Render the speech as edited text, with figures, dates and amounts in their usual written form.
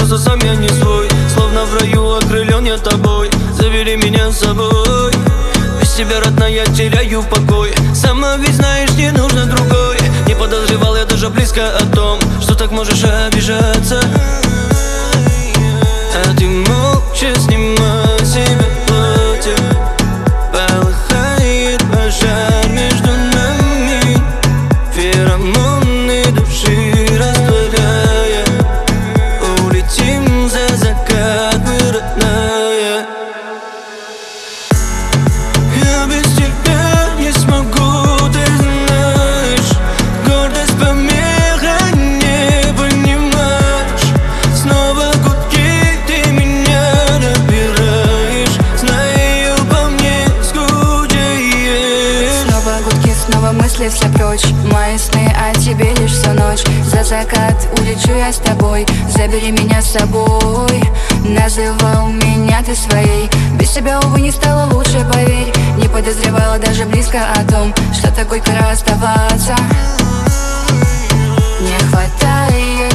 просто сам я не свой. Словно в раю окрылен я тобой. Забери меня с собой. Без тебя, родная, я теряю покой. Сама ведь знаешь, не нужно другой. Не подозревал я даже близко о том, что так можешь обижаться. А ты молча снимай себе платье. Полыхает пожар между нами, феромоны души растворяя. Улетим за закат, мы, родная. Я без тебя не смогу, ты знаешь. Гордость помеха, не понимаешь. Снова гудки, ты меня набираешь. Знаю, по мне скучаешь. Снова гудки, снова мысли все прочь. Мои сны о тебе лишь всю ночь. За закат улечу я с тобой. Забери меня с собой. Называл меня ты своей. Без тебя, увы, не стало лучше, поверь. Не подозревала даже близко о том, что так горько расставаться. Не хватает